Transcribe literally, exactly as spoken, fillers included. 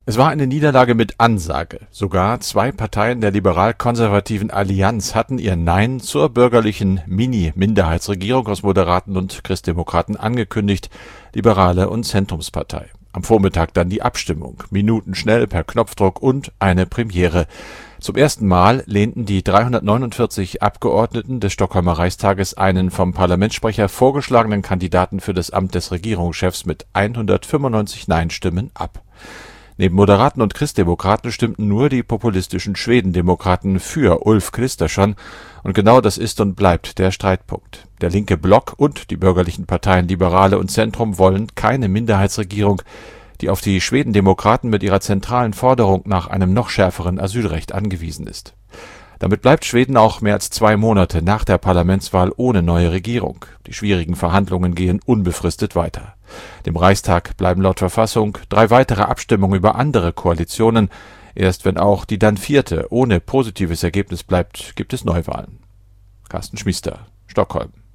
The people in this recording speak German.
Es war eine Niederlage mit Ansage. Sogar zwei Parteien der liberal-konservativen Allianz hatten ihr Nein zur bürgerlichen Mini-Minderheitsregierung aus Moderaten und Christdemokraten angekündigt, Liberale und Zentrumspartei. Am Vormittag dann die Abstimmung, minutenschnell per Knopfdruck und eine Premiere. Zum ersten Mal lehnten die dreihundertneunundvierzig Abgeordneten des Stockholmer Reichstages einen vom Parlamentssprecher vorgeschlagenen Kandidaten für das Amt des Regierungschefs mit hundertfünfundneunzig Nein-Stimmen ab. Neben Moderaten und Christdemokraten stimmten nur die populistischen Schwedendemokraten für Ulf Kristersson, und genau das ist und bleibt der Streitpunkt. Der linke Block und die bürgerlichen Parteien Liberale und Zentrum wollen keine Minderheitsregierung, die auf die Schwedendemokraten mit ihrer zentralen Forderung nach einem noch schärferen Asylrecht angewiesen ist. Damit bleibt Schweden auch mehr als zwei Monate nach der Parlamentswahl ohne neue Regierung. Die schwierigen Verhandlungen gehen unbefristet weiter. Dem Reichstag bleiben laut Verfassung drei weitere Abstimmungen über andere Koalitionen. Erst wenn auch die dann vierte ohne positives Ergebnis bleibt, gibt es Neuwahlen. Carsten Schmiester, Stockholm.